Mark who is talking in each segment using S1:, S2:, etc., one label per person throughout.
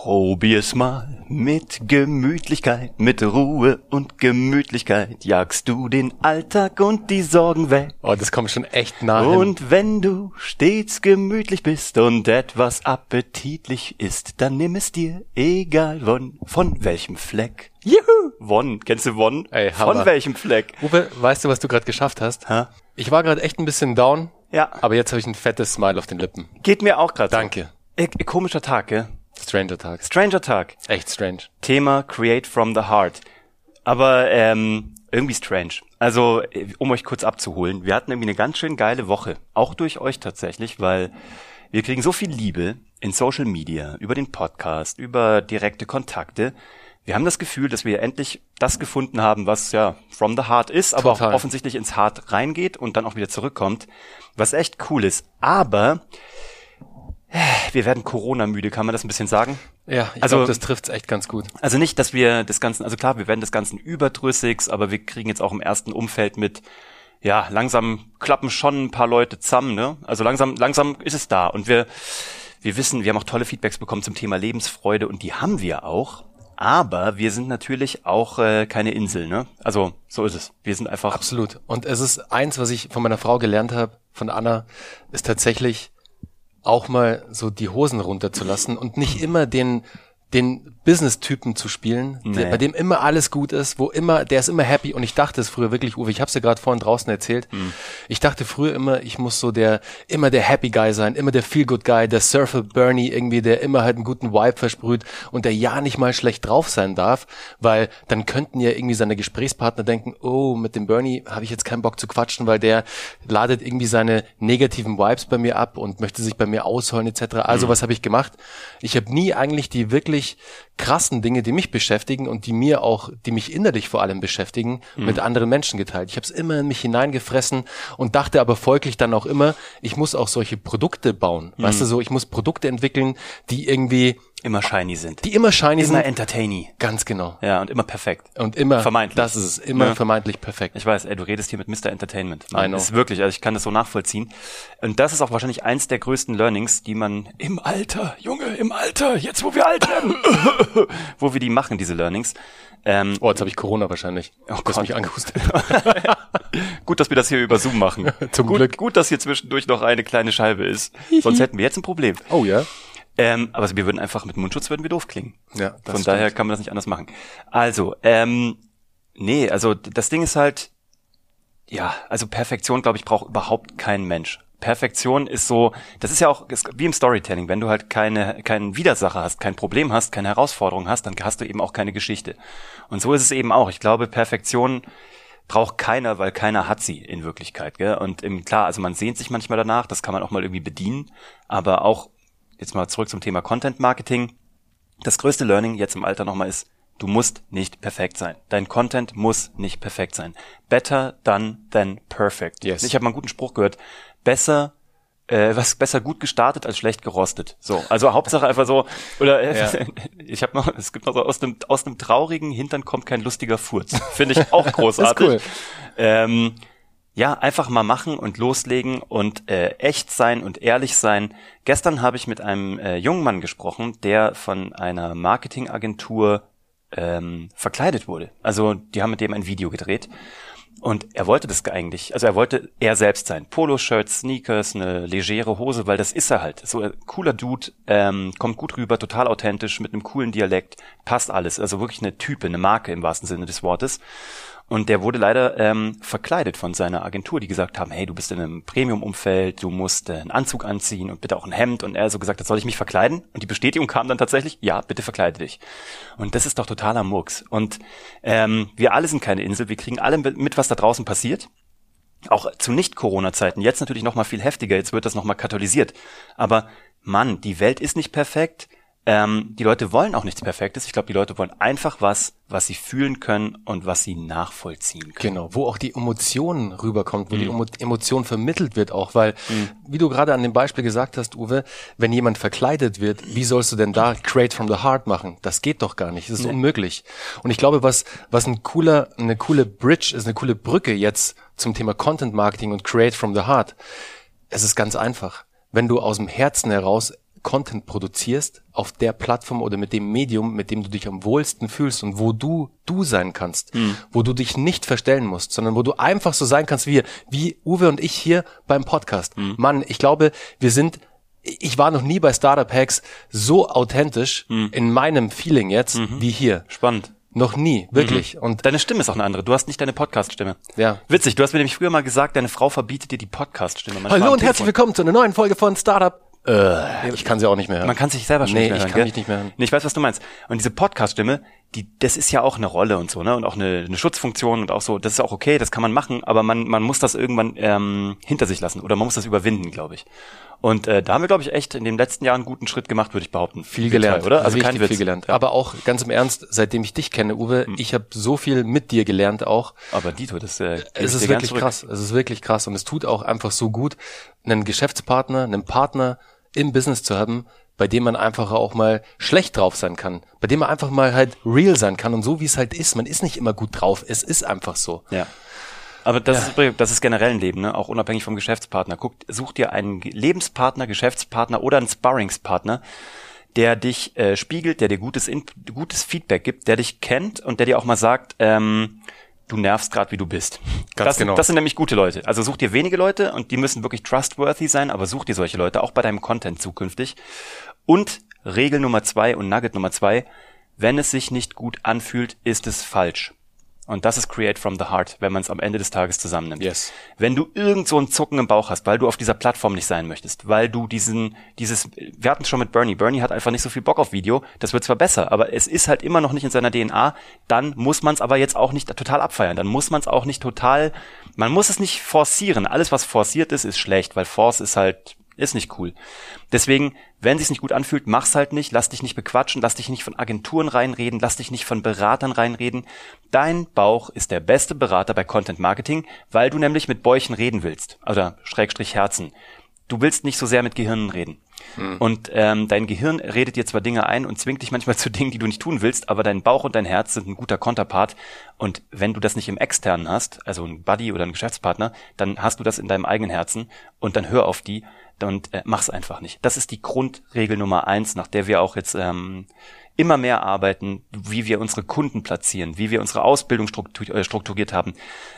S1: Probier's mal mit Gemütlichkeit, mit Ruhe und Gemütlichkeit jagst du den Alltag und die Sorgen weg.
S2: Oh, das kommt schon echt nah hin.
S1: Und wenn du stets gemütlich bist und etwas appetitlich ist, dann nimm es dir, egal von welchem Fleck.
S2: Juhu!
S1: Won, kennst du Won?
S2: Ey, Hammer.
S1: Von welchem Fleck?
S2: Uwe, weißt du, was du gerade geschafft hast?
S1: Ha?
S2: Ich war gerade echt ein bisschen down,
S1: Ja,
S2: aber jetzt habe ich ein fettes Smile auf den Lippen.
S1: geht mir auch gerade.
S2: Danke.
S1: Komischer Tag, gell?
S2: Stranger Tag.
S1: Stranger Tag.
S2: Echt strange.
S1: Thema Create from the Heart. Aber irgendwie strange. Also, um euch kurz abzuholen, wir hatten irgendwie eine ganz schön geile Woche. Auch durch euch tatsächlich, weil wir kriegen so viel Liebe in Social Media, über den Podcast, über direkte Kontakte. Wir haben das Gefühl, dass wir endlich das gefunden haben, was ja from the heart ist, aber
S2: Total.
S1: auch offensichtlich ins Heart reingeht und dann auch wieder zurückkommt, was echt cool ist. Aber wir werden Corona-müde, kann man das ein bisschen sagen?
S2: Ja, ich
S1: Also-
S2: glaube, das trifft's echt ganz gut.
S1: Also nicht, dass wir das Ganze, also klar, wir werden des Ganzen überdrüssig, aber wir kriegen jetzt auch im ersten Umfeld mit, ja, langsam klappen schon ein paar Leute zusammen, ne? Also langsam ist es da und wir wissen, wir haben auch tolle Feedbacks bekommen zum Thema Lebensfreude und die haben wir auch, aber wir sind natürlich auch keine Insel, ne? Also so ist es. Wir sind einfach
S2: Absolut. Und es ist eins, was ich von meiner Frau gelernt habe, von Anna, ist tatsächlich auch mal so die Hosen runterzulassen und nicht immer den Business-Typen zu spielen,
S1: Nee.
S2: bei dem immer alles gut ist, der ist immer happy. Und ich dachte es früher wirklich, Uwe, ich habe es dir gerade vorhin draußen erzählt, ich dachte früher immer, ich muss so immer der Happy Guy sein, immer der Feel-Good Guy, der Surfer Bernie irgendwie, der immer halt einen guten Vibe versprüht und der ja nicht mal schlecht drauf sein darf, weil dann könnten ja irgendwie seine Gesprächspartner denken, oh, mit dem Bernie habe ich jetzt keinen Bock zu quatschen, weil der ladet irgendwie seine negativen Vibes bei mir ab und möchte sich bei mir ausheulen etc. Also was habe ich gemacht? Ich habe nie eigentlich die wirklich krassen Dinge, die mich beschäftigen und die mich innerlich vor allem beschäftigen, mit anderen Menschen geteilt. Ich habe es immer in mich hineingefressen und dachte aber folglich dann auch immer, ich muss auch solche Produkte bauen. Weißt du so, ich muss Produkte entwickeln, die irgendwie,
S1: immer shiny sind.
S2: die immer shiny
S1: Immer
S2: sind.
S1: entertaining.
S2: Ganz genau.
S1: Ja, und immer perfekt.
S2: Und immer,
S1: Vermeintlich.
S2: das ist es, immer
S1: Ja.
S2: vermeintlich perfekt.
S1: Ich weiß, du redest hier mit Mr. Entertainment.
S2: I know.
S1: Das ist wirklich, also ich kann das so nachvollziehen. Und das ist auch wahrscheinlich eins der größten Learnings, die man im Alter, jetzt wo wir alt werden, wo wir die machen, diese Learnings.
S2: Oh, jetzt habe ich Corona wahrscheinlich.
S1: Oh
S2: Du hast
S1: Gott.
S2: mich angehustet.
S1: Gut, dass wir das hier über Zoom machen.
S2: Zum Glück.
S1: Gut, dass hier zwischendurch noch eine kleine Scheibe ist. Sonst hätten wir jetzt ein Problem.
S2: Oh ja?
S1: Aber wir würden einfach mit Mundschutz doof klingen.
S2: Ja, das
S1: Von
S2: stimmt.
S1: daher kann man das nicht anders machen. Also, also das Ding ist halt, ja, also Perfektion, glaube ich, braucht überhaupt kein Mensch. Perfektion ist so, das ist ja auch ist wie im Storytelling, wenn du halt keinen Widersacher hast, kein Problem hast, keine Herausforderung hast, dann hast du eben auch keine Geschichte. Und so ist es eben auch. Ich glaube, Perfektion braucht keiner, weil keiner hat sie in Wirklichkeit, gell? Und klar, also man sehnt sich manchmal danach, das kann man auch mal irgendwie bedienen, aber auch, jetzt mal zurück zum Thema Content Marketing, das größte Learning jetzt im Alter nochmal ist, du musst nicht perfekt sein. Dein Content muss nicht perfekt sein. Better done than perfect.
S2: Yes.
S1: Ich habe mal einen guten Spruch gehört. Besser gut gestartet als schlecht gerostet. So, also Hauptsache einfach so, oder
S2: Ja.
S1: es gibt noch so aus einem traurigen Hintern kommt kein lustiger Furz. Finde ich auch großartig.
S2: Das ist cool.
S1: Ja, einfach mal machen und loslegen und echt sein und ehrlich sein. Gestern habe ich mit einem jungen Mann gesprochen, der von einer Marketingagentur verkleidet wurde. Also die haben mit dem ein Video gedreht und er wollte das eigentlich, also er wollte er selbst sein. Poloshirts, Sneakers, eine legere Hose, weil das ist er halt. So ein cooler Dude, kommt gut rüber, total authentisch, mit einem coolen Dialekt, passt alles. Also wirklich eine Type, eine Marke im wahrsten Sinne des Wortes. Und der wurde leider verkleidet von seiner Agentur, die gesagt haben, hey, du bist in einem Premium-Umfeld, du musst einen Anzug anziehen und bitte auch ein Hemd. Und er so gesagt hat, soll ich mich verkleiden? Und die Bestätigung kam dann tatsächlich, ja, bitte verkleide dich. Und das ist doch totaler Murks. Und wir alle sind keine Insel, wir kriegen alle mit, was da draußen passiert. Auch zu Nicht-Corona-Zeiten, jetzt natürlich noch mal viel heftiger, jetzt wird das noch mal katalysiert. Aber Mann, die Welt ist nicht perfekt. Die Leute wollen auch nichts Perfektes. Ich glaube, die Leute wollen einfach was sie fühlen können und was sie nachvollziehen können.
S2: Genau, wo auch die Emotion rüberkommt, wo die Emotion vermittelt wird auch, weil, wie du gerade an dem Beispiel gesagt hast, Uwe, wenn jemand verkleidet wird, wie sollst du denn da Create from the Heart machen? Das geht doch gar nicht, das ist unmöglich. Und ich glaube, was eine coole Bridge ist, eine coole Brücke jetzt zum Thema Content Marketing und Create from the Heart, es ist ganz einfach. Wenn du aus dem Herzen heraus Content produzierst auf der Plattform oder mit dem Medium, mit dem du dich am wohlsten fühlst und wo du sein kannst, wo du dich nicht verstellen musst, sondern wo du einfach so sein kannst wie Uwe und ich hier beim Podcast. Mann, ich glaube, ich war noch nie bei Startup Hacks so authentisch in meinem Feeling jetzt wie hier.
S1: Spannend.
S2: Noch nie, wirklich.
S1: Und deine Stimme ist auch eine andere. Du hast nicht deine Podcast-Stimme.
S2: Ja.
S1: Witzig, du hast mir nämlich früher mal gesagt, deine Frau verbietet dir die Podcast-Stimme.
S2: Hallo und herzlich willkommen zu einer neuen Folge von Startup. Ich kann sie auch nicht mehr hören.
S1: Man kann sich selber schon nicht mehr hören.
S2: Ich kann mich nicht mehr hören.
S1: Nee, ich weiß, was du meinst. Und diese Podcast-Stimme, das ist ja auch eine Rolle und so, ne? Und auch eine Schutzfunktion und auch so, das ist auch okay, das kann man machen, aber man muss das irgendwann hinter sich lassen oder man muss das überwinden, glaube ich. Und da haben wir, glaube ich, echt in den letzten Jahren einen guten Schritt gemacht, würde ich behaupten.
S2: Viel gelernt,
S1: oder? Also kein Witz.
S2: Viel gelernt. Ja. Aber auch ganz im Ernst, seitdem ich dich kenne, Uwe, ich habe so viel mit dir gelernt auch.
S1: Aber Dito, das
S2: es ist wirklich krass. Es ist wirklich krass und es tut auch einfach so gut, einen Geschäftspartner, einen Partner im Business zu haben, bei dem man einfach auch mal schlecht drauf sein kann, bei dem man einfach mal halt real sein kann und so wie es halt ist. Man ist nicht immer gut drauf, es ist einfach so.
S1: Ja. Aber das ist generell ein Leben, ne? Auch unabhängig vom Geschäftspartner. Such dir einen Lebenspartner, Geschäftspartner oder einen Sparringspartner, der dich spiegelt, der dir gutes Feedback gibt, der dich kennt und der dir auch mal sagt, du nervst gerade, wie du bist. Das sind nämlich gute Leute. Also such dir wenige Leute und die müssen wirklich trustworthy sein, aber such dir solche Leute, auch bei deinem Content zukünftig. Und Regel Nummer 2 und Nugget Nummer 2, wenn es sich nicht gut anfühlt, ist es falsch. Und das ist Create from the Heart, wenn man es am Ende des Tages zusammennimmt.
S2: Yes.
S1: Wenn du irgend so einen Zucken im Bauch hast, weil du auf dieser Plattform nicht sein möchtest, weil du wir hatten es schon mit Bernie. Bernie hat einfach nicht so viel Bock auf Video. Das wird zwar besser, aber es ist halt immer noch nicht in seiner DNA. Dann muss man es aber jetzt auch nicht total abfeiern. Dann muss man es auch nicht man muss es nicht forcieren. Alles, was forciert ist schlecht, weil Force ist nicht cool. Deswegen, wenn sich's nicht gut anfühlt, mach's halt nicht, lass dich nicht bequatschen, lass dich nicht von Agenturen reinreden, lass dich nicht von Beratern reinreden. Dein Bauch ist der beste Berater bei Content Marketing, weil du nämlich mit Bäuchen reden willst, oder Schrägstrich Herzen. Du willst nicht so sehr mit Gehirnen reden. Und dein Gehirn redet dir zwar Dinge ein und zwingt dich manchmal zu Dingen, die du nicht tun willst, aber dein Bauch und dein Herz sind ein guter Konterpart. Und wenn du das nicht im Externen hast, also ein Buddy oder ein Geschäftspartner, dann hast du das in deinem eigenen Herzen und dann hör auf die und mach's einfach nicht. Das ist die Grundregel Nummer 1, nach der wir auch jetzt immer mehr arbeiten, wie wir unsere Kunden platzieren, wie wir unsere Ausbildung strukturiert haben.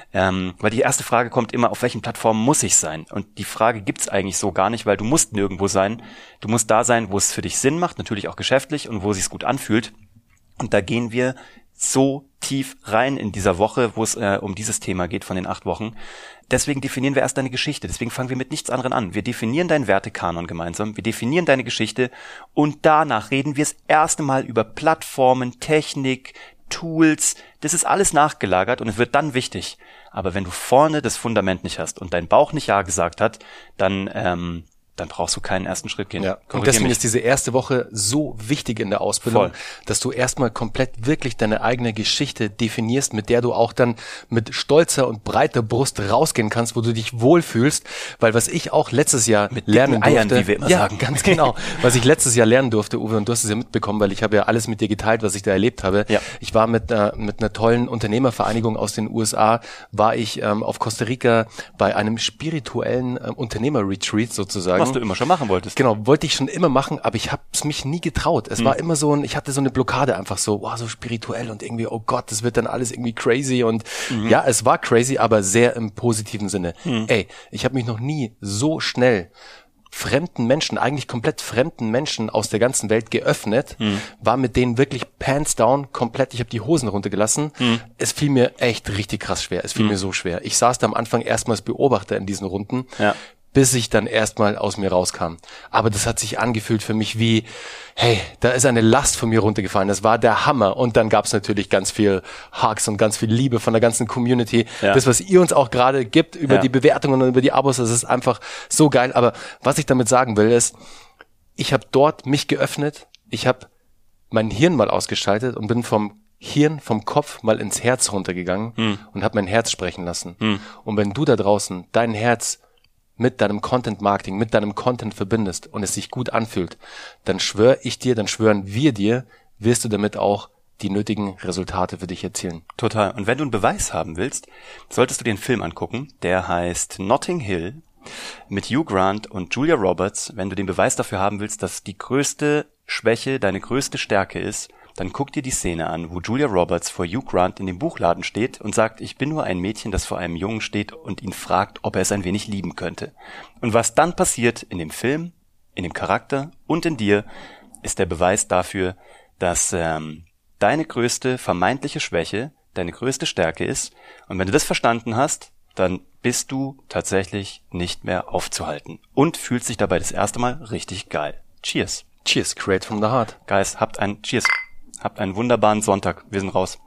S1: Weil die erste Frage kommt immer, auf welchen Plattformen muss ich sein? Und die Frage gibt's eigentlich so gar nicht, weil du musst nirgendwo sein. Du musst da sein, wo es für dich Sinn macht, natürlich auch geschäftlich und wo es sich gut anfühlt. Und da gehen wir so tief rein in dieser Woche, wo es um dieses Thema geht von den 8 Wochen. Deswegen definieren wir erst deine Geschichte. Deswegen fangen wir mit nichts anderem an. Wir definieren deinen Wertekanon gemeinsam. Wir definieren deine Geschichte und danach reden wir das erste Mal über Plattformen, Technik, Tools. Das ist alles nachgelagert und es wird dann wichtig. Aber wenn du vorne das Fundament nicht hast und dein Bauch nicht Ja gesagt hat, dann brauchst du keinen ersten Schritt gehen.
S2: Ja. Und deswegen ist diese erste Woche so wichtig in der Ausbildung, dass du erstmal komplett wirklich deine eigene Geschichte definierst, mit der du auch dann mit stolzer und breiter Brust rausgehen kannst, wo du dich wohlfühlst. Weil was ich auch letztes Jahr lernen durfte,
S1: Eiern, wie wir immer sagen.
S2: Ganz genau, was ich letztes Jahr lernen durfte, Uwe, und du hast es ja mitbekommen, weil ich habe ja alles mit dir geteilt, was ich da erlebt habe. Ja. Ich war mit einer tollen Unternehmervereinigung aus den USA, war ich auf Costa Rica bei einem spirituellen Unternehmer-Retreat sozusagen.
S1: Was du immer schon machen wolltest.
S2: Genau, wollte ich schon immer machen, aber ich habe es mich nie getraut. Es war immer so ich hatte so eine Blockade einfach so, so spirituell und irgendwie, oh Gott, das wird dann alles irgendwie crazy und ja, es war crazy, aber sehr im positiven Sinne. Ey, ich habe mich noch nie so schnell fremden Menschen, eigentlich komplett fremden Menschen aus der ganzen Welt geöffnet, war mit denen wirklich pants down, komplett, ich habe die Hosen runtergelassen. Es fiel mir echt richtig krass schwer, es fiel mir so schwer. Ich saß da am Anfang erstmal als Beobachter in diesen Runden, bis ich dann erstmal aus mir rauskam. Aber das hat sich angefühlt für mich wie, hey, da ist eine Last von mir runtergefallen. Das war der Hammer. Und dann gab's natürlich ganz viel Hugs und ganz viel Liebe von der ganzen Community. Ja. Das, was ihr uns auch gerade gibt über die Bewertungen und über die Abos, das ist einfach so geil. Aber was ich damit sagen will, ist, ich habe dort mich geöffnet, ich habe mein Hirn mal ausgeschaltet und bin vom Kopf mal ins Herz runtergegangen und habe mein Herz sprechen lassen. Und wenn du da draußen dein Herz mit deinem Content-Marketing, mit deinem Content verbindest und es sich gut anfühlt, dann schwöre ich dir, dann schwören wir dir, wirst du damit auch die nötigen Resultate für dich erzielen.
S1: Total. Und wenn du einen Beweis haben willst, solltest du den Film angucken. Der heißt Notting Hill mit Hugh Grant und Julia Roberts. Wenn du den Beweis dafür haben willst, dass die größte Schwäche deine größte Stärke ist, dann guck dir die Szene an, wo Julia Roberts vor Hugh Grant in dem Buchladen steht und sagt, ich bin nur ein Mädchen, das vor einem Jungen steht und ihn fragt, ob er es ein wenig lieben könnte. Und was dann passiert in dem Film, in dem Charakter und in dir, ist der Beweis dafür, dass deine größte vermeintliche Schwäche deine größte Stärke ist. Und wenn du das verstanden hast, dann bist du tatsächlich nicht mehr aufzuhalten und fühlst dich dabei das erste Mal richtig geil. Cheers.
S2: Cheers, create from the heart.
S1: Guys, habt einen wunderbaren Sonntag. Wir sind raus.